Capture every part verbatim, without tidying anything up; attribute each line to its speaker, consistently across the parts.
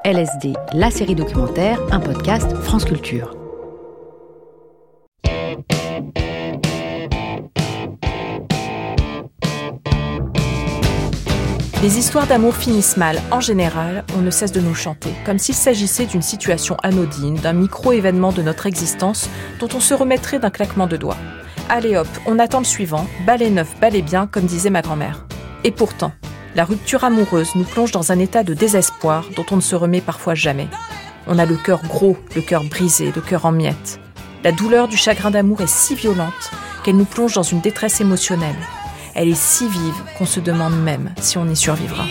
Speaker 1: L S D, la série documentaire, un podcast France Culture.
Speaker 2: Les histoires d'amour finissent mal. En général, on ne cesse de nous chanter, comme s'il s'agissait d'une situation anodine, d'un micro-événement de notre existence dont on se remettrait d'un claquement de doigts. Allez hop, on attend le suivant, balai neuf, balai bien, comme disait ma grand-mère. Et pourtant, la rupture amoureuse nous plonge dans un état de désespoir dont on ne se remet parfois jamais. On a le cœur gros, le cœur brisé, le cœur en miettes. La douleur du chagrin d'amour est si violente qu'elle nous plonge dans une détresse émotionnelle. Elle est si vive qu'on se demande même si on y survivra.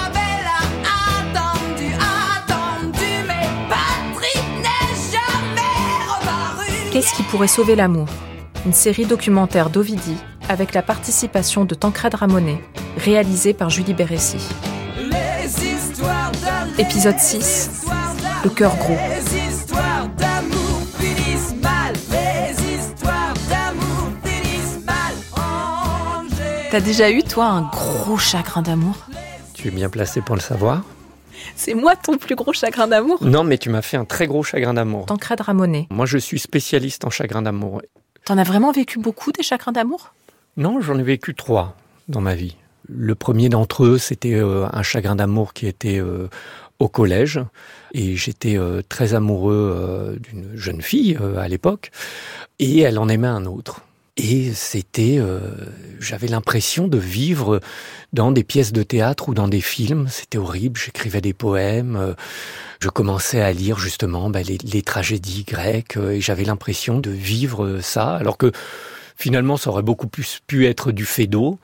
Speaker 2: Qu'est-ce qui pourrait sauver l'amour ? Une série documentaire d'Ovidie avec la participation de Tancrède Ramonet, réalisée par Julie Bérécy. Épisode six, le cœur gros. T'as déjà eu, toi, un gros chagrin d'amour ?
Speaker 3: Tu es bien placé pour le savoir.
Speaker 2: C'est moi ton plus gros chagrin d'amour ?
Speaker 3: Non, mais tu m'as fait un très gros chagrin d'amour.
Speaker 2: Tancrède Ramonet.
Speaker 3: Moi, je suis spécialiste en chagrin d'amour.
Speaker 2: T'en as vraiment vécu beaucoup, des chagrins d'amour ?
Speaker 3: Non, j'en ai vécu trois dans ma vie. Le premier d'entre eux, c'était euh, un chagrin d'amour qui était euh, au collège. Et j'étais euh, très amoureux euh, d'une jeune fille euh, à l'époque. Et elle en aimait un autre. Et c'était, euh, j'avais l'impression de vivre dans des pièces de théâtre ou dans des films. C'était horrible. J'écrivais des poèmes. Euh, je commençais à lire justement bah, les, les tragédies grecques. Euh, et j'avais l'impression de vivre ça, alors que finalement, ça aurait beaucoup plus pu être du fait d'eau.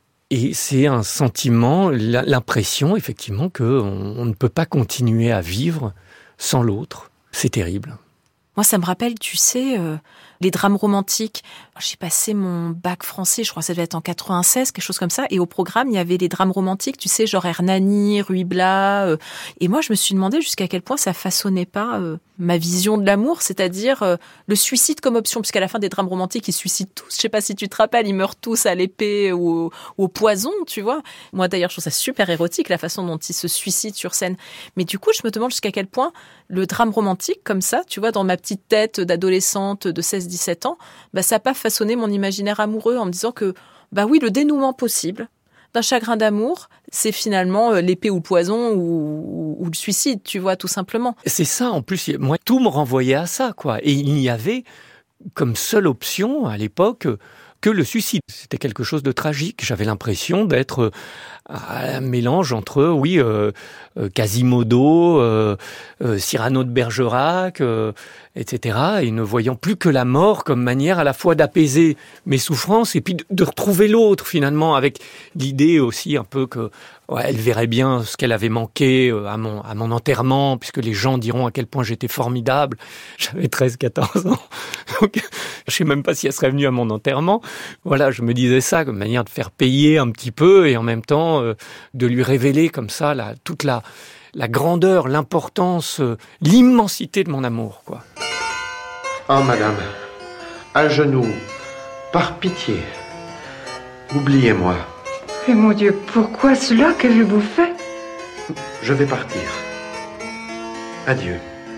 Speaker 3: Et c'est un sentiment, l'impression effectivement qu'on on ne peut pas continuer à vivre sans l'autre. C'est terrible.
Speaker 2: Moi, ça me rappelle, tu sais, euh, les drames romantiques. J'ai passé mon bac français, je crois que ça devait être en quatre-vingt-seize, quelque chose comme ça. Et au programme, il y avait les drames romantiques, tu sais, genre Hernani, Ruy Blas. Euh, et moi, je me suis demandé jusqu'à quel point ça façonnait pas euh, ma vision de l'amour, c'est-à-dire euh, le suicide comme option. Puisqu'à la fin des drames romantiques, ils se suicident tous. Je sais pas si tu te rappelles, ils meurent tous à l'épée ou au, ou au poison, tu vois. Moi, d'ailleurs, je trouve ça super érotique, la façon dont ils se suicident sur scène. Mais du coup, je me demande jusqu'à quel point le drame romantique, comme ça, tu vois, dans ma petite tête d'adolescente de seize dix-sept ans, bah, ça n'a pas façonné mon imaginaire amoureux en me disant que, bah oui, le dénouement possible d'un chagrin d'amour, c'est finalement l'épée ou le poison ou, ou, ou le suicide, tu vois, tout simplement.
Speaker 3: C'est ça, en plus, moi, tout me renvoyait à ça, quoi. Et il n'y avait comme seule option, à l'époque, que le suicide. C'était quelque chose de tragique. J'avais l'impression d'être un mélange entre, oui, euh, euh, Quasimodo, euh, euh, Cyrano de Bergerac, euh, et cetera. Et ne voyant plus que la mort comme manière à la fois d'apaiser mes souffrances et puis de, de retrouver l'autre, finalement, avec l'idée aussi un peu que ouais, elle verrait bien ce qu'elle avait manqué à mon, à mon enterrement, puisque les gens diront à quel point j'étais formidable. J'avais treize quatorze ans. Donc, je sais même pas si elle serait venue à mon enterrement. Voilà, je me disais ça comme manière de faire payer un petit peu et en même temps euh, de lui révéler comme ça la, toute la, la grandeur, l'importance, euh, l'immensité de mon amour, quoi.
Speaker 4: Oh, madame, à genoux, par pitié, oubliez-moi.
Speaker 5: Mais mon Dieu, pourquoi cela? Qu'avez-vous fait?
Speaker 4: Je vais partir. Adieu.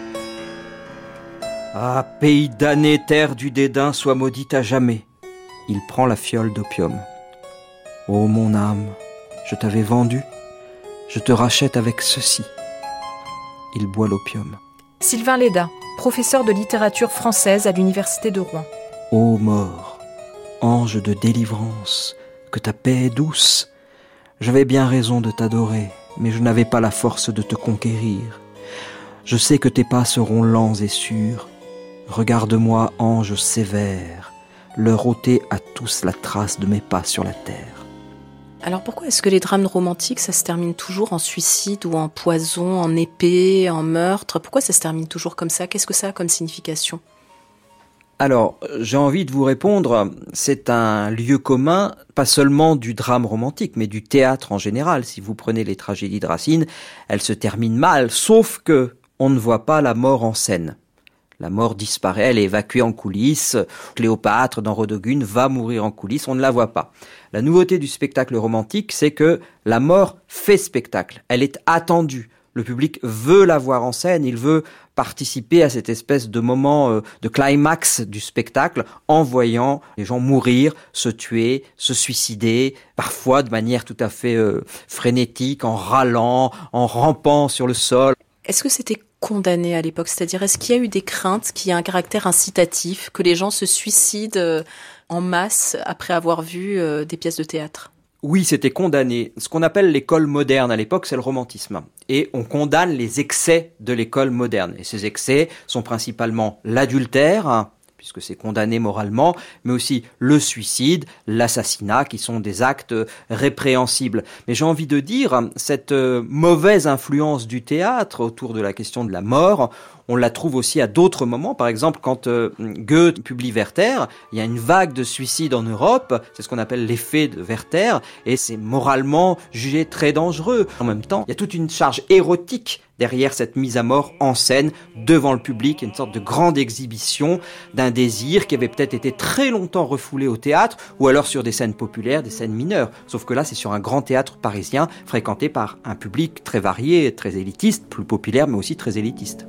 Speaker 6: Ah, pays damné, terre du dédain, sois maudite à jamais. Il prend la fiole d'opium. Ô mon âme, je t'avais vendu, je te rachète avec ceci. Il boit l'opium.
Speaker 2: Sylvain Léda, professeur de littérature française à l'université de Rouen.
Speaker 6: Ô mort, ange de délivrance, que ta paix est douce. J'avais bien raison de t'adorer, mais je n'avais pas la force de te conquérir. Je sais que tes pas seront lents et sûrs. Regarde-moi, ange sévère, leur ôter à tous la trace de mes pas sur la terre.
Speaker 2: Alors pourquoi est-ce que les drames romantiques, ça se termine toujours en suicide ou en poison, en épée, en meurtre? Pourquoi ça se termine toujours comme ça? Qu'est-ce que ça a comme signification?
Speaker 6: Alors, j'ai envie de vous répondre, c'est un lieu commun, pas seulement du drame romantique, mais du théâtre en général. Si vous prenez les tragédies de Racine, elles se terminent mal, sauf que on ne voit pas la mort en scène. La mort disparaît, elle est évacuée en coulisses. Cléopâtre, dans Rodogune, va mourir en coulisses, on ne la voit pas. La nouveauté du spectacle romantique, c'est que la mort fait spectacle. Elle est attendue. Le public veut la voir en scène, il veut participer à cette espèce de moment euh, de climax du spectacle en voyant les gens mourir, se tuer, se suicider, parfois de manière tout à fait euh, frénétique, en râlant, en rampant sur le sol.
Speaker 2: Est-ce que c'était condamné à l'époque ? C'est-à-dire, est-ce qu'il y a eu des craintes, qu'il y a un caractère incitatif, que les gens se suicident en masse après avoir vu euh, des pièces de théâtre ?
Speaker 6: Oui, c'était condamné. Ce qu'on appelle l'école moderne à l'époque, c'est le romantisme. Et on condamne les excès de l'école moderne. Et ces excès sont principalement l'adultère, hein, puisque c'est condamné moralement, mais aussi le suicide, l'assassinat, qui sont des actes répréhensibles. Mais j'ai envie de dire, cette mauvaise influence du théâtre autour de la question de la mort, on la trouve aussi à d'autres moments. Par exemple, quand euh, Goethe publie Werther, il y a une vague de suicides en Europe. C'est ce qu'on appelle l'effet de Werther. Et c'est moralement jugé très dangereux. En même temps, il y a toute une charge érotique derrière cette mise à mort en scène devant le public. Une sorte de grande exhibition d'un désir qui avait peut-être été très longtemps refoulé au théâtre ou alors sur des scènes populaires, des scènes mineures. Sauf que là, c'est sur un grand théâtre parisien fréquenté par un public très varié, très élitiste, plus populaire mais aussi très élitiste.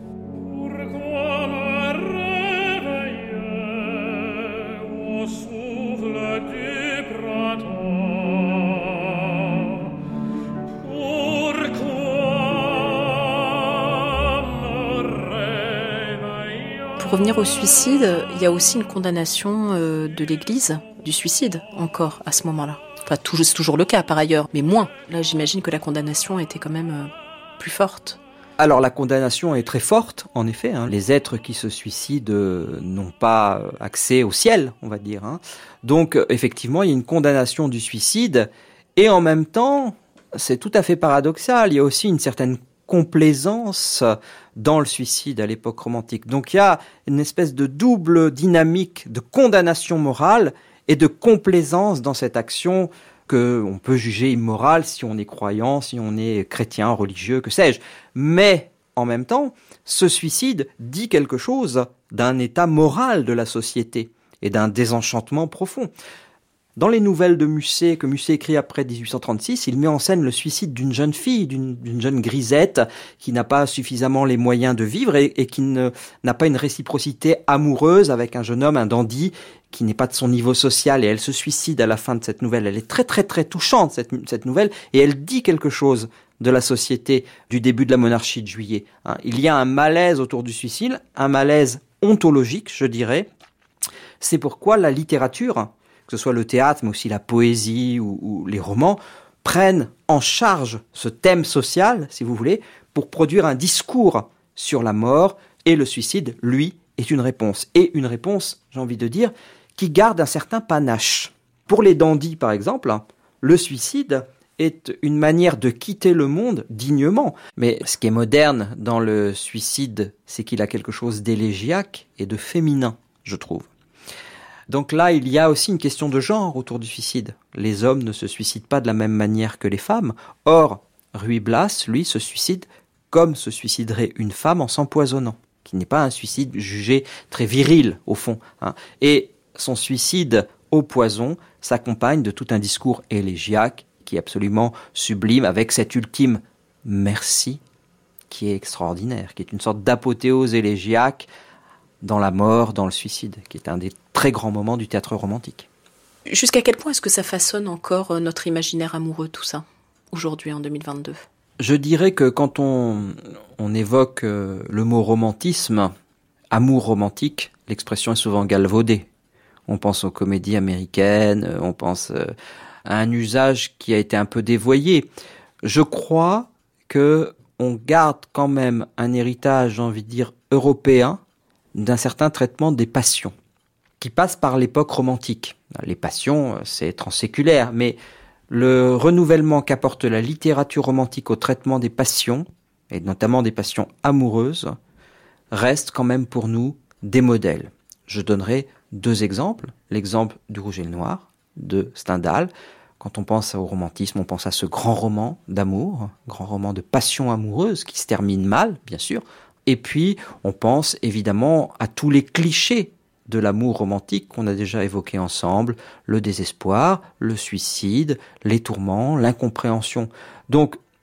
Speaker 2: Pour revenir au suicide, il y a aussi une condamnation euh, de l'Église du suicide encore à ce moment-là. Enfin, tout, c'est toujours le cas par ailleurs, mais moins. Là, j'imagine que la condamnation était quand même euh, plus forte.
Speaker 6: Alors la condamnation est très forte, en effet. Hein. Les êtres qui se suicident euh, n'ont pas accès au ciel, on va dire. Hein. Donc euh, effectivement, il y a une condamnation du suicide, et en même temps, c'est tout à fait paradoxal. Il y a aussi une certaine complaisance dans le suicide à l'époque romantique. Donc il y a une espèce de double dynamique de condamnation morale et de complaisance dans cette action qu'on peut juger immorale si on est croyant, si on est chrétien, religieux, que sais-je. Mais en même temps, ce suicide dit quelque chose d'un état moral de la société et d'un désenchantement profond. Dans les nouvelles de Musset, que Musset écrit après dix-huit cent trente-six, il met en scène le suicide d'une jeune fille, d'une, d'une jeune grisette, qui n'a pas suffisamment les moyens de vivre et, et qui ne, n'a pas une réciprocité amoureuse avec un jeune homme, un dandy, qui n'est pas de son niveau social, et elle se suicide à la fin de cette nouvelle. Elle est très très très touchante, cette, cette nouvelle, et elle dit quelque chose de la société du début de la monarchie de Juillet. Hein, il y a un malaise autour du suicide, un malaise ontologique, je dirais. C'est pourquoi la littérature, que ce soit le théâtre, mais aussi la poésie ou, ou les romans, prennent en charge ce thème social, si vous voulez, pour produire un discours sur la mort, et le suicide, lui, est une réponse. Et une réponse, j'ai envie de dire, qui garde un certain panache. Pour les dandys, par exemple, le suicide est une manière de quitter le monde dignement. Mais ce qui est moderne dans le suicide, c'est qu'il a quelque chose d'élégiaque et de féminin, je trouve. Donc là, il y a aussi une question de genre autour du suicide. Les hommes ne se suicident pas de la même manière que les femmes. Or, Ruy Blas, lui, se suicide comme se suiciderait une femme en s'empoisonnant, qui n'est pas un suicide jugé très viril, au fond. Hein. Et son suicide au poison s'accompagne de tout un discours élégiaque qui est absolument sublime, avec cet ultime « merci » qui est extraordinaire, qui est une sorte d'apothéose élégiaque dans la mort, dans le suicide, qui est un des très grands moments du théâtre romantique.
Speaker 2: Jusqu'à quel point est-ce que ça façonne encore notre imaginaire amoureux, tout ça, aujourd'hui, en deux mille vingt-deux ?
Speaker 6: Je dirais que quand on, on évoque euh, le mot romantisme, amour romantique, l'expression est souvent galvaudée. On pense aux comédies américaines, on pense euh, à un usage qui a été un peu dévoyé. Je crois que on garde quand même un héritage, j'ai envie de dire, européen, d'un certain traitement des passions, qui passe par l'époque romantique. Les passions, c'est transséculaire, mais le renouvellement qu'apporte la littérature romantique au traitement des passions, et notamment des passions amoureuses, reste quand même pour nous des modèles. Je donnerai deux exemples. L'exemple du Rouge et le Noir, de Stendhal. Quand on pense au romantisme, on pense à ce grand roman d'amour, grand roman de passion amoureuse, qui se termine mal, bien sûr. Et puis, on pense évidemment à tous les clichés de l'amour romantique qu'on a déjà évoqués ensemble, le désespoir, le suicide, les tourments, l'incompréhension. Donc,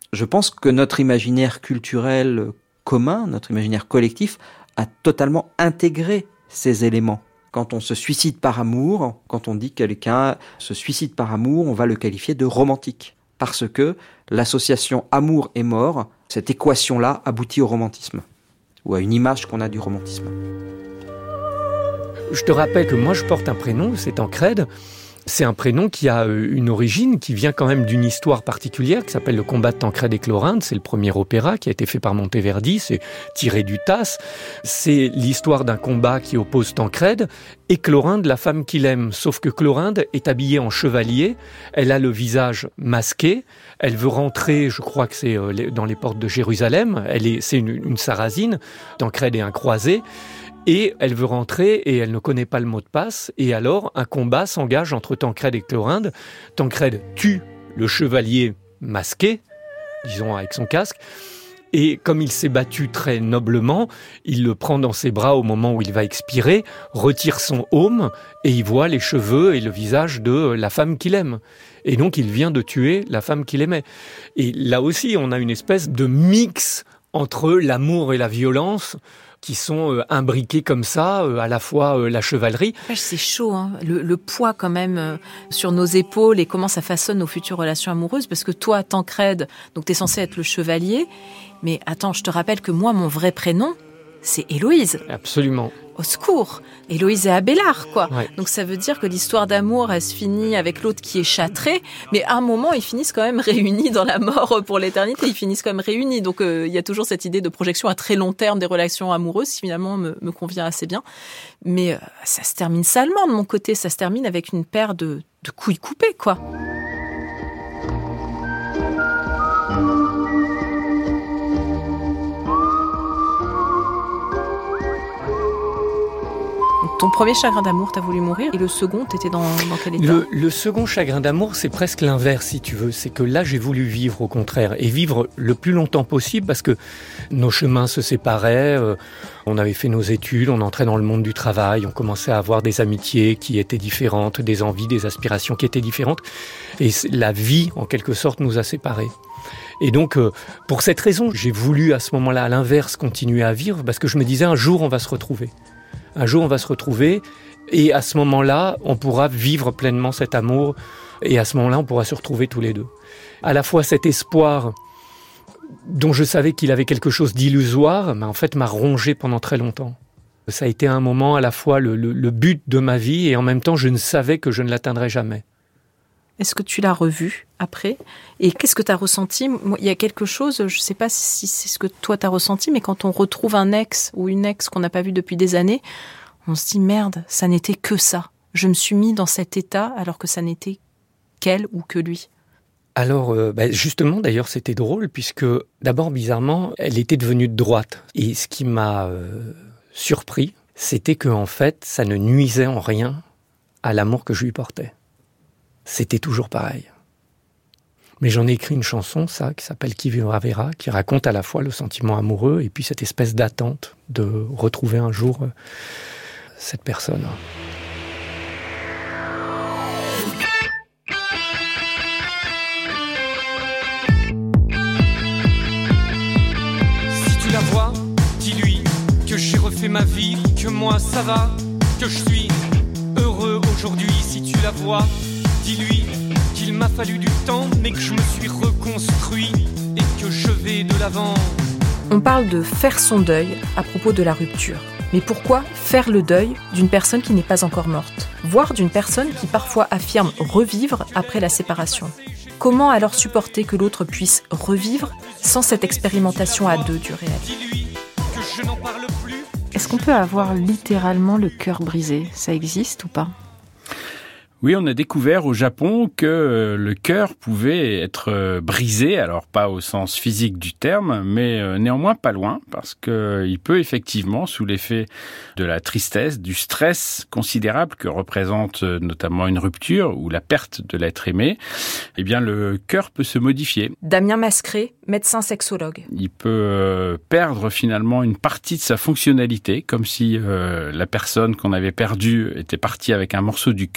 Speaker 6: Je pense que notre imaginaire culturel commun, notre imaginaire collectif, a totalement intégré ces éléments. Quand on se suicide par amour, quand on dit que quelqu'un se suicide par amour, on va le qualifier de romantique. Parce que l'association amour et mort, cette équation-là aboutit au romantisme, ou à une image qu'on a du romantisme.
Speaker 3: Je te rappelle que moi je porte un prénom, c'est Tancrède. C'est un prénom qui a une origine, qui vient quand même d'une histoire particulière, qui s'appelle le combat de Tancrède et Clorinde. C'est le premier opéra qui a été fait par Monteverdi, c'est tiré du Tasse. C'est l'histoire d'un combat qui oppose Tancrède et Clorinde, la femme qu'il aime. Sauf que Clorinde est habillée en chevalier, elle a le visage masqué, elle veut rentrer, je crois que c'est dans les portes de Jérusalem, elle est, c'est une, une sarrasine, Tancrède est un croisé. Et elle veut rentrer et elle ne connaît pas le mot de passe. Et alors, un combat s'engage entre Tancrède et Clorinde. Tancrède tue le chevalier masqué, disons avec son casque. Et comme il s'est battu très noblement, il le prend dans ses bras au moment où il va expirer, retire son aume et il voit les cheveux et le visage de la femme qu'il aime. Et donc, il vient de tuer la femme qu'il aimait. Et là aussi, on a une espèce de mix entre l'amour et la violence qui sont euh, imbriqués comme ça, euh, à la fois euh, la chevalerie.
Speaker 2: C'est chaud, hein. le, le poids quand même euh, sur nos épaules et comment ça façonne nos futures relations amoureuses, parce que toi, Tancrède, donc t'es censé être le chevalier, mais attends, je te rappelle que moi, mon vrai prénom, c'est Héloïse.
Speaker 3: Absolument.
Speaker 2: Au secours, Héloïse et Abélard, quoi.
Speaker 3: Ouais.
Speaker 2: Donc ça veut dire que l'histoire d'amour, elle se finit avec l'autre qui est châtré, mais à un moment, ils finissent quand même réunis dans la mort pour l'éternité, ils finissent quand même réunis. Donc euh, il y a toujours cette idée de projection à très long terme des relations amoureuses, qui finalement me, me convient assez bien. Mais euh, ça se termine salement de mon côté, ça se termine avec une paire de, de couilles coupées, quoi. Ton premier chagrin d'amour, t'as voulu mourir, et le second, t'étais dans, dans quel état ?
Speaker 3: le, le second chagrin d'amour, c'est presque l'inverse, si tu veux. C'est que là, j'ai voulu vivre au contraire, et vivre le plus longtemps possible, parce que nos chemins se séparaient, euh, on avait fait nos études, on entrait dans le monde du travail, on commençait à avoir des amitiés qui étaient différentes, des envies, des aspirations qui étaient différentes, et la vie, en quelque sorte, nous a séparés. Et donc, euh, pour cette raison, j'ai voulu à ce moment-là, à l'inverse, continuer à vivre, parce que je me disais, un jour, on va se retrouver. Un jour, on va se retrouver et à ce moment-là, on pourra vivre pleinement cet amour et à ce moment-là, on pourra se retrouver tous les deux. À la fois cet espoir dont je savais qu'il avait quelque chose d'illusoire, mais en fait m'a rongé pendant très longtemps. Ça a été un moment à la fois le, le, le but de ma vie et en même temps, je ne savais que je ne l'atteindrais jamais.
Speaker 2: Est-ce que tu l'as revu après ? Et qu'est-ce que tu as ressenti ? Il y a quelque chose, je ne sais pas si c'est ce que toi tu as ressenti, mais quand on retrouve un ex ou une ex qu'on n'a pas vu depuis des années, on se dit merde, ça n'était que ça. Je me suis mis dans cet état alors que ça n'était qu'elle ou que lui.
Speaker 3: Alors, euh, bah justement, d'ailleurs, c'était drôle puisque d'abord, bizarrement, elle était devenue de droite. Et ce qui m'a euh, surpris, c'était qu'en fait, ça ne nuisait en rien à l'amour que je lui portais. C'était toujours pareil. Mais j'en ai écrit une chanson, ça, qui s'appelle « Qui vivra verra », qui raconte à la fois le sentiment amoureux et puis cette espèce d'attente de retrouver un jour euh, cette personne.
Speaker 7: Si tu la vois, dis-lui que j'ai refait ma vie, que moi ça va, que je suis heureux aujourd'hui. Si tu la vois, dis-lui qu'il m'a fallu du temps, mais que je me suis reconstruit et que je vais de l'avant.
Speaker 2: On parle de faire son deuil à propos de la rupture. Mais pourquoi faire le deuil d'une personne qui n'est pas encore morte, voire d'une personne qui parfois affirme revivre après la séparation ? Comment alors supporter que l'autre puisse revivre sans cette expérimentation à deux du réel ?
Speaker 7: Dis-lui que je n'en parle plus.
Speaker 2: Est-ce qu'on peut avoir littéralement le cœur brisé ? Ça existe ou pas ?
Speaker 8: Oui, on a découvert au Japon que le cœur pouvait être brisé, alors pas au sens physique du terme, mais néanmoins pas loin, parce que il peut effectivement, sous l'effet de la tristesse, du stress considérable que représente notamment une rupture ou la perte de l'être aimé, eh bien le cœur peut se modifier.
Speaker 2: Damien Mascret, médecin sexologue.
Speaker 8: Il peut perdre finalement une partie de sa fonctionnalité, comme si euh, la personne qu'on avait perdue était partie avec un morceau du cœur. Et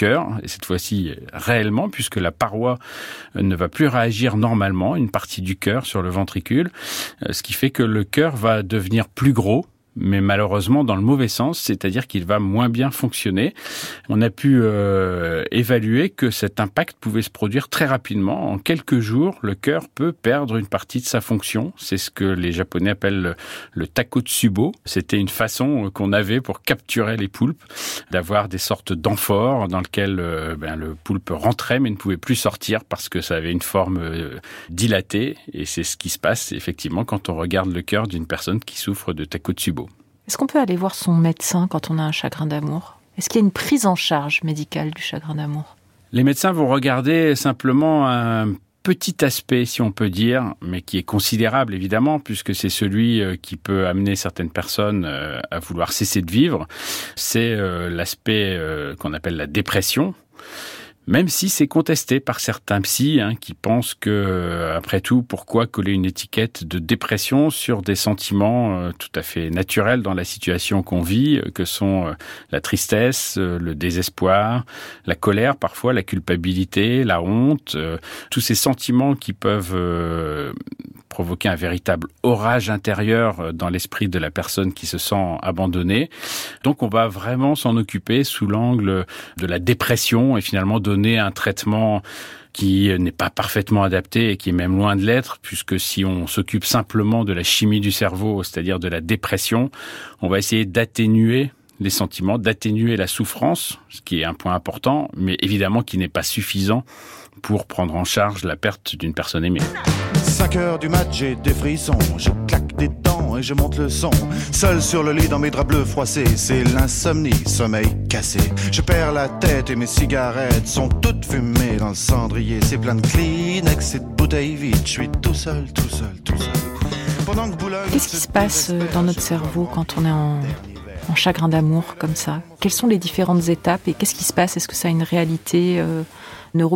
Speaker 8: cette fois-ci réellement, puisque la paroi ne va plus réagir normalement, une partie du cœur sur le ventricule, ce qui fait que le cœur va devenir plus gros, mais malheureusement dans le mauvais sens, c'est-à-dire qu'il va moins bien fonctionner. On a pu euh, évaluer que cet impact pouvait se produire très rapidement. En quelques jours, le cœur peut perdre une partie de sa fonction. C'est ce que les Japonais appellent le, le takotsubo. C'était une façon qu'on avait pour capturer les poulpes, d'avoir des sortes d'amphores dans lesquelles euh, ben, le poulpe rentrait mais ne pouvait plus sortir parce que ça avait une forme euh, dilatée. Et c'est ce qui se passe effectivement quand on regarde le cœur d'une personne qui souffre de takotsubo.
Speaker 2: Est-ce qu'on peut aller voir son médecin quand on a un chagrin d'amour ? Est-ce qu'il y a une prise en charge médicale du chagrin d'amour ?
Speaker 8: Les médecins vont regarder simplement un petit aspect, si on peut dire, mais qui est considérable évidemment, puisque c'est celui qui peut amener certaines personnes à vouloir cesser de vivre. C'est l'aspect qu'on appelle la dépression. Même si c'est contesté par certains psys hein, qui pensent que, après tout, pourquoi coller une étiquette de dépression sur des sentiments euh, tout à fait naturels dans la situation qu'on vit, que sont euh, la tristesse, euh, le désespoir, la colère, parfois la culpabilité, la honte, euh, tous ces sentiments qui peuvent euh, provoquer un véritable orage intérieur dans l'esprit de la personne qui se sent abandonnée. Donc on va vraiment s'en occuper sous l'angle de la dépression et finalement donner un traitement qui n'est pas parfaitement adapté et qui est même loin de l'être, puisque si on s'occupe simplement de la chimie du cerveau, c'est-à-dire de la dépression, on va essayer d'atténuer les sentiments, d'atténuer la souffrance, ce qui est un point important, mais évidemment qui n'est pas suffisant pour prendre en charge la perte d'une personne aimée.
Speaker 9: cinq heures du mat, j'ai des frissons, je claque des dents et je monte le son. Seul sur le lit dans mes draps bleus froissés, c'est l'insomnie, sommeil cassé. Je perds la tête et mes cigarettes sont toutes fumées dans le cendrier. C'est plein de Kleenex et de bouteilles vides, je suis tout seul, tout seul, tout seul. Pendant que Boulogne...
Speaker 2: Qu'est-ce qui se passe dans notre cerveau quand on est en... en chagrin d'amour comme ça ? Quelles sont les différentes étapes et qu'est-ce qui se passe ? Est-ce que ça a une réalité euh, neurobiologique ?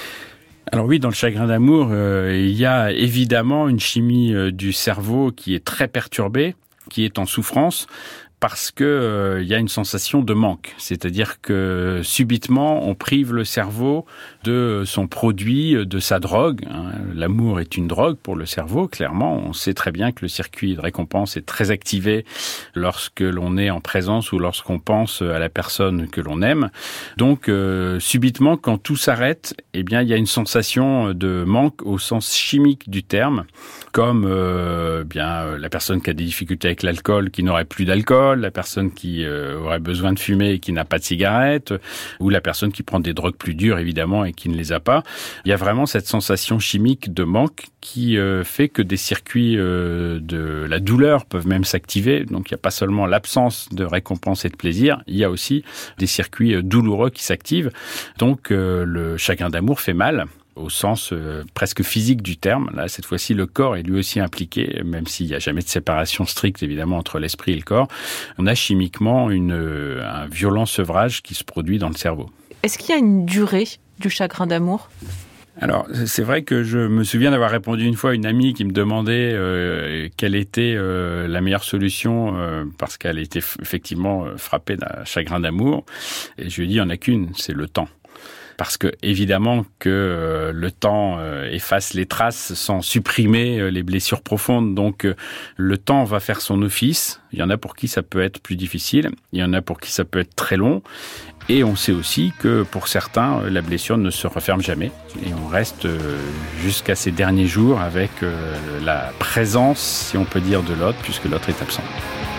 Speaker 8: Alors oui, dans le chagrin d'amour, euh, il y a évidemment une chimie euh, du cerveau qui est très perturbée, qui est en souffrance, parce que euh, il y a une sensation de manque. C'est-à-dire que subitement, on prive le cerveau de son produit, de sa drogue. Hein. L'amour est une drogue pour le cerveau, clairement. On sait très bien que le circuit de récompense est très activé lorsque l'on est en présence ou lorsqu'on pense à la personne que l'on aime. Donc, euh, subitement, quand tout s'arrête, eh bien, il y a une sensation de manque au sens chimique du terme, comme euh, bien la personne qui a des difficultés avec l'alcool, qui n'aurait plus d'alcool, la personne qui euh, aurait besoin de fumer et qui n'a pas de cigarette, ou la personne qui prend des drogues plus dures, évidemment, et qui ne les a pas. Il y a vraiment cette sensation chimique de manque qui euh, fait que des circuits euh, de la douleur peuvent même s'activer. Donc, il n'y a pas seulement l'absence de récompense et de plaisir, il y a aussi des circuits euh, douloureux qui s'activent. Donc, euh, le chagrin d'amour fait mal, au sens euh, presque physique du terme. Là, cette fois-ci, le corps est lui aussi impliqué, même s'il n'y a jamais de séparation stricte, évidemment, entre l'esprit et le corps. On a chimiquement une, euh, un violent sevrage qui se produit dans le cerveau.
Speaker 2: Est-ce qu'il y a une durée du chagrin d'amour ?
Speaker 8: Alors, c'est vrai que je me souviens d'avoir répondu une fois à une amie qui me demandait euh, quelle était euh, la meilleure solution euh, parce qu'elle était f- effectivement frappée d'un chagrin d'amour. Et je lui ai dit, il n'y en a qu'une, c'est le temps. Parce que évidemment que euh, le temps euh, efface les traces sans supprimer euh, les blessures profondes. Donc euh, le temps va faire son office. Il y en a pour qui ça peut être plus difficile. Il y en a pour qui ça peut être très long. Et on sait aussi que pour certains, euh, la blessure ne se referme jamais. Et on reste euh, jusqu'à ces derniers jours avec euh, la présence, si on peut dire, de l'autre, puisque l'autre est absent.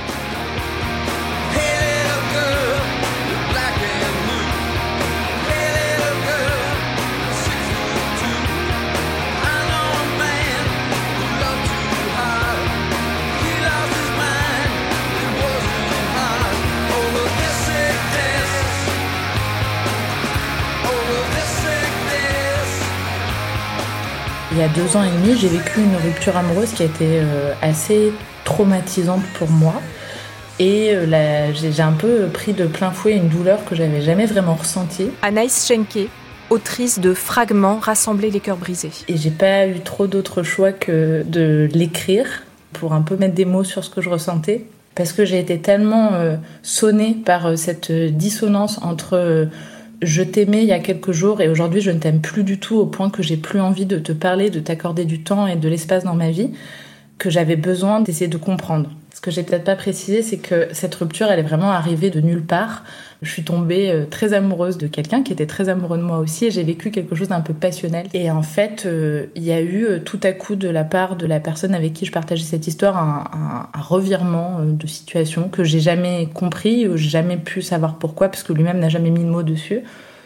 Speaker 10: Il y a deux ans et demi, j'ai vécu une rupture amoureuse qui a été euh, assez traumatisante pour moi. Et euh, là, j'ai, j'ai un peu pris de plein fouet une douleur que j'avais jamais vraiment ressentie.
Speaker 2: Anaïs Schenke, autrice de Fragments, rassembler les cœurs brisés.
Speaker 10: Et j'ai pas eu trop d'autre choix que de l'écrire pour un peu mettre des mots sur ce que je ressentais. Parce que j'ai été tellement euh, sonnée par euh, cette dissonance entre... Euh, je t'aimais il y a quelques jours et aujourd'hui je ne t'aime plus du tout au point que j'ai plus envie de te parler, de t'accorder du temps et de l'espace dans ma vie, que j'avais besoin d'essayer de comprendre. Ce que j'ai peut-être pas précisé, c'est que cette rupture, elle est vraiment arrivée de nulle part. Je suis tombée très amoureuse de quelqu'un qui était très amoureux de moi aussi et j'ai vécu quelque chose d'un peu passionnel. Et en fait, euh, il y a eu tout à coup de la part de la personne avec qui je partageais cette histoire un, un, un revirement de situation que j'ai jamais compris, ou j'ai jamais pu savoir pourquoi, parce que lui-même n'a jamais mis de mots dessus.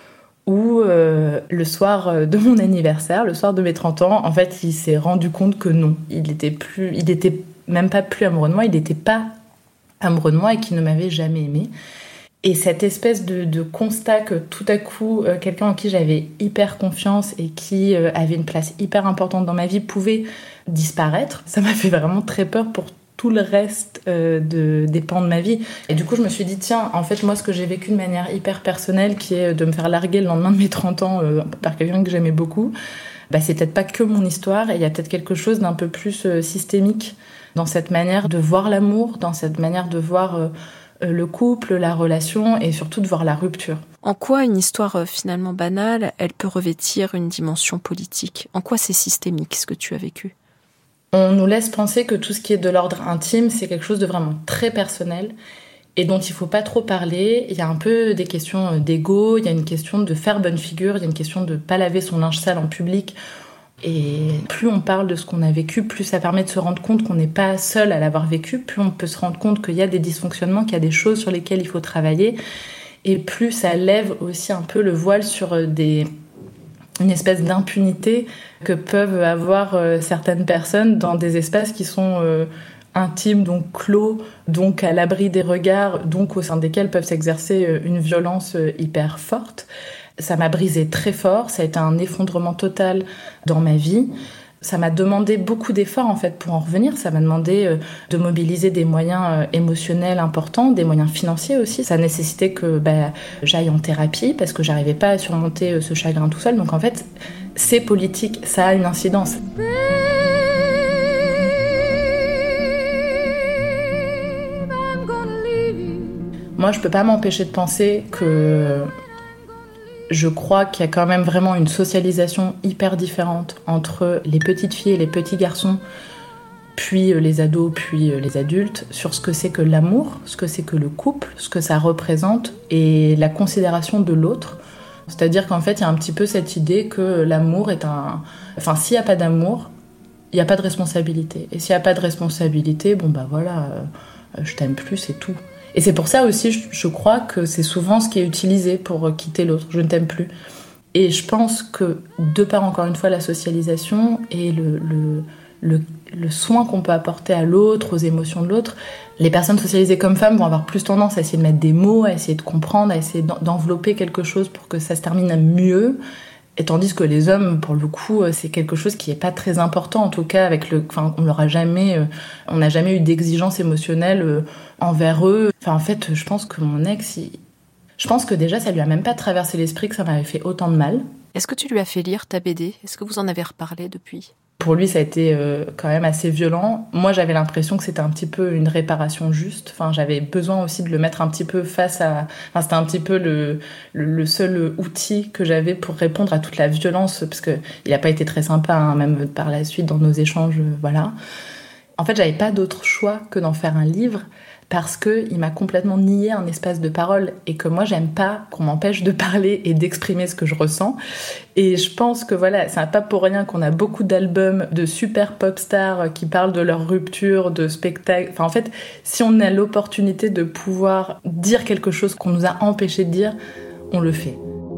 Speaker 10: Où euh, le soir de mon anniversaire, le soir de mes trente ans, en fait, il s'est rendu compte que non, il était plus, il était même pas plus amoureux de moi, il n'était pas amoureux de moi et qu'il ne m'avait jamais aimée. Et cette espèce de, de constat que tout à coup, euh, quelqu'un en qui j'avais hyper confiance et qui euh, avait une place hyper importante dans ma vie pouvait disparaître, ça m'a fait vraiment très peur pour tout le reste euh, de, des pans de ma vie. Et du coup, je me suis dit, tiens, en fait, moi, ce que j'ai vécu de manière hyper personnelle, qui est de me faire larguer le lendemain de mes trente ans euh, par quelqu'un que j'aimais beaucoup, bah, c'est peut-être pas que mon histoire, et il y a peut-être quelque chose d'un peu plus euh, systémique dans cette manière de voir l'amour, dans cette manière de voir euh, le couple, la relation, et surtout de voir la rupture.
Speaker 2: En quoi une histoire euh, finalement banale, elle peut revêtir une dimension politique ? En quoi c'est systémique, ce que tu as vécu ?
Speaker 10: On nous laisse penser que tout ce qui est de l'ordre intime, c'est quelque chose de vraiment très personnel et dont il faut pas trop parler. Il y a un peu des questions d'ego, il y a une question de faire bonne figure, il y a une question de pas laver son linge sale en public. Et plus on parle de ce qu'on a vécu, plus ça permet de se rendre compte qu'on n'est pas seul à l'avoir vécu, plus on peut se rendre compte qu'il y a des dysfonctionnements, qu'il y a des choses sur lesquelles il faut travailler, et plus ça lève aussi un peu le voile sur des... une espèce d'impunité que peuvent avoir euh, certaines personnes dans des espaces qui sont euh, intimes, donc clos, donc à l'abri des regards, donc au sein desquels peuvent s'exercer euh, une violence euh, hyper forte. Ça m'a brisé très fort, ça a été un effondrement total dans ma vie. Ça m'a demandé beaucoup d'efforts en fait pour en revenir. Ça m'a demandé euh, de mobiliser des moyens euh, émotionnels importants, des moyens financiers aussi. Ça nécessitait que bah, j'aille en thérapie parce que j'arrivais pas à surmonter euh, ce chagrin tout seul. Donc en fait, c'est politique, ça a une incidence. Moi, je peux pas m'empêcher de penser que je crois qu'il y a quand même vraiment une socialisation hyper différente entre les petites filles et les petits garçons, puis les ados, puis les adultes, sur ce que c'est que l'amour, ce que c'est que le couple, ce que ça représente et la considération de l'autre. C'est-à-dire qu'en fait, il y a un petit peu cette idée que l'amour est un... Enfin, s'il n'y a pas d'amour, il n'y a pas de responsabilité. Et s'il n'y a pas de responsabilité, bon bah voilà, euh, je t'aime plus, c'est tout. Et c'est pour ça aussi, je, je crois que c'est souvent ce qui est utilisé pour quitter l'autre. Je ne t'aime plus. Et je pense que, de par encore une fois la socialisation et le, le, le, le soin qu'on peut apporter à l'autre, aux émotions de l'autre, les personnes socialisées comme femmes vont avoir plus tendance à essayer de mettre des mots, à essayer de comprendre, à essayer d'envelopper quelque chose pour que ça se termine mieux. Et tandis que les hommes, pour le coup, c'est quelque chose qui est pas très important, en tout cas, avec le, enfin, on leur a jamais, on n'a jamais eu d'exigence émotionnelle envers eux. Enfin, en fait, je pense que mon ex, il, je pense que déjà, ça lui a même pas traversé l'esprit que ça m'avait fait autant de mal.
Speaker 2: Est-ce que tu lui as fait lire ta B D ? Est-ce que vous en avez reparlé depuis ?
Speaker 10: Pour lui, ça a été euh, quand même assez violent. Moi, j'avais l'impression que c'était un petit peu une réparation juste. Enfin, j'avais besoin aussi de le mettre un petit peu face à... Enfin, c'était un petit peu le, le, le seul outil que j'avais pour répondre à toute la violence, parce qu'il n'a pas été très sympa, hein, même par la suite, dans nos échanges, euh, voilà. En fait, j'avais pas d'autre choix que d'en faire un livre, parce qu'il m'a complètement nié un espace de parole et que moi, j'aime pas qu'on m'empêche de parler et d'exprimer ce que je ressens. Et je pense que voilà, c'est pas pour rien qu'on a beaucoup d'albums de super pop stars qui parlent de leur rupture, de spectacles. Enfin, en fait, si on a l'opportunité de pouvoir dire quelque chose qu'on nous a empêché de dire, on le fait.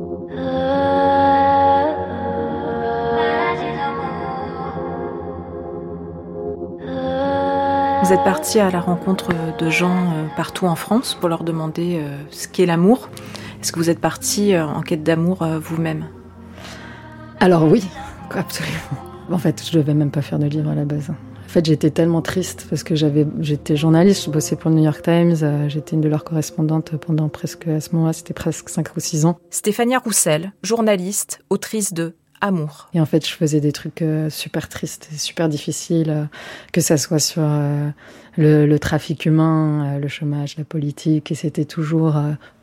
Speaker 2: Vous êtes parti à la rencontre de gens partout en France pour leur demander ce qu'est l'amour. Est-ce que vous êtes parti en quête d'amour vous-même ?
Speaker 11: Alors oui, absolument. En fait, je devais même pas faire de livre à la base. En fait, j'étais tellement triste parce que j'avais, j'étais journaliste, je bossais pour le New York Times, j'étais une de leurs correspondantes pendant presque, à ce moment-là, c'était presque cinq ou six ans.
Speaker 2: Stéphania Roussel, journaliste, autrice de Amour.
Speaker 11: Et en fait, je faisais des trucs euh, super tristes et super difficiles, euh, que ça soit sur euh, le, le trafic humain, euh, le chômage, la politique, et c'était toujours euh,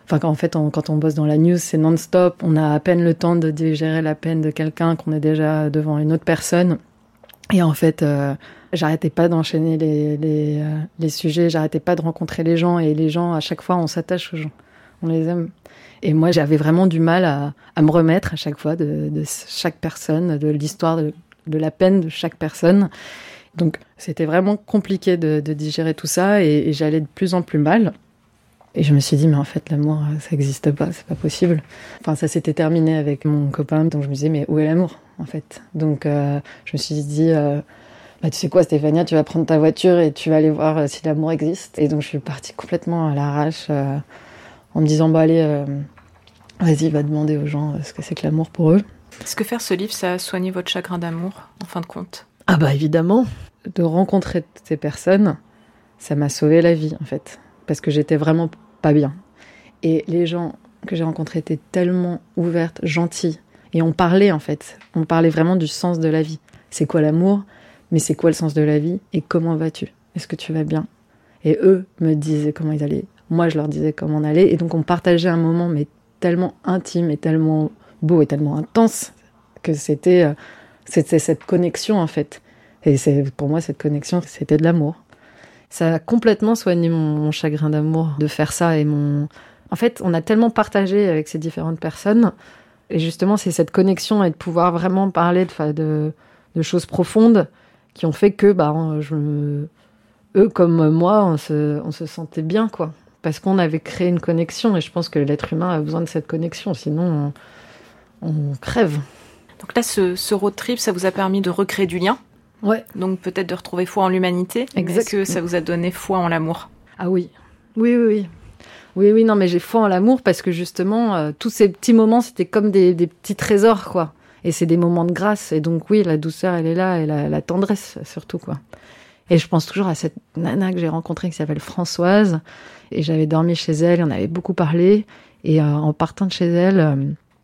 Speaker 11: Enfin, en fait, on, quand on bosse dans la news, c'est non-stop. On a à peine le temps de digérer la peine de quelqu'un qu'on est déjà devant une autre personne. Et en fait, euh, j'arrêtais pas d'enchaîner les, les, euh, les sujets, j'arrêtais pas de rencontrer les gens. Et les gens, à chaque fois, on s'attache aux gens. On les aime. Et moi, j'avais vraiment du mal à, à me remettre à chaque fois de, de chaque personne, de l'histoire, de, de la peine de chaque personne. Donc, c'était vraiment compliqué de, de digérer tout ça et, et j'allais de plus en plus mal. Et je me suis dit, mais en fait, l'amour, ça n'existe pas, c'est pas possible. Enfin, ça s'était terminé avec mon copain, donc je me disais, mais où est l'amour, en fait? Donc, euh, je me suis dit, euh, bah, tu sais quoi, Stéphania, tu vas prendre ta voiture et tu vas aller voir euh, si l'amour existe. Et donc, je suis partie complètement à l'arrache, euh, en me disant, bah, allez, euh, vas-y, va demander aux gens ce que c'est que l'amour pour eux.
Speaker 2: Est-ce que faire ce livre, ça a soigné votre chagrin d'amour, en fin de compte?
Speaker 11: Ah bah, évidemment. De rencontrer ces personnes, ça m'a sauvé la vie, en fait. Parce que j'étais vraiment pas bien. Et les gens que j'ai rencontrés étaient tellement ouvertes, gentilles. Et on parlait, en fait. On parlait vraiment du sens de la vie. C'est quoi l'amour? Mais c'est quoi le sens de la vie? Et comment vas-tu? Est-ce que tu vas bien? Et eux me disaient comment ils allaient. Moi, je leur disais comment on allait. Et donc, on partageait un moment, mais tellement intime et tellement beau et tellement intense que c'était, euh, c'était cette connexion, en fait. Et c'est, pour moi, cette connexion, c'était de l'amour. Ça a complètement soigné mon, mon chagrin d'amour de faire ça. Et mon... En fait, on a tellement partagé avec ces différentes personnes. Et justement, c'est cette connexion et de pouvoir vraiment parler de, de, de choses profondes qui ont fait que, bah, je me... eux comme moi, on se, on se sentait bien, quoi. Parce qu'on avait créé une connexion. Et je pense que l'être humain a besoin de cette connexion. Sinon, on, on crève.
Speaker 2: Donc là, ce, ce road trip, ça vous a permis de recréer du lien.
Speaker 11: Ouais.
Speaker 2: Donc peut-être de retrouver foi en l'humanité.
Speaker 11: Exact.
Speaker 2: Est-ce que ça vous a donné foi en l'amour?
Speaker 11: Ah oui. Oui, oui, oui. Oui, oui, non, mais j'ai foi en l'amour parce que justement, euh, tous ces petits moments, c'était comme des, des petits trésors, quoi. Et c'est des moments de grâce. Et donc oui, la douceur, elle est là, et la, la tendresse, surtout, quoi. Et je pense toujours à cette nana que j'ai rencontrée qui s'appelle Françoise. Et j'avais dormi chez elle, on avait beaucoup parlé. Et euh, en partant de chez elle, euh,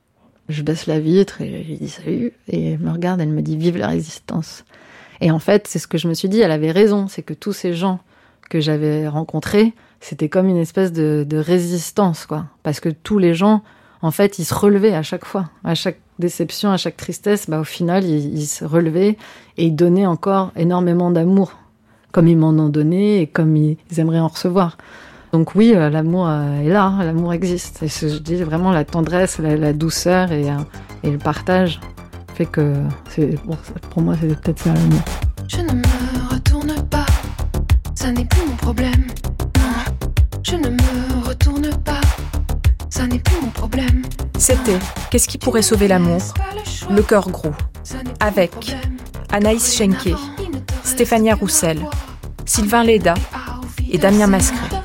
Speaker 11: je baisse la vitre et je lui dis salut. Et elle me regarde, elle me dit vive la résistance. Et en fait, c'est ce que je me suis dit, elle avait raison, c'est que tous ces gens que j'avais rencontrés, c'était comme une espèce de, de résistance, quoi. Parce que tous les gens, en fait, ils se relevaient à chaque fois. À chaque déception, à chaque tristesse, bah, au final, ils, ils se relevaient et ils donnaient encore énormément d'amour, comme ils m'en ont donné et comme ils, ils aimeraient en recevoir. Donc oui, euh, l'amour euh, est là, l'amour existe. Et je dis vraiment la tendresse, la, la douceur et, euh, et le partage. Fait que c'est, bon, pour moi c'est peut-être ça l'amour.
Speaker 12: Je ne me retourne pas, ça n'est plus mon problème. Non, je ne me retourne pas, ça n'est plus mon problème.
Speaker 2: C'était Qu'est-ce qui pourrait sauver l'amour? Le cœur gros. Avec Anaïs Schenké, Stéphania Roussel, Sylvain Léda et Damien Mascret.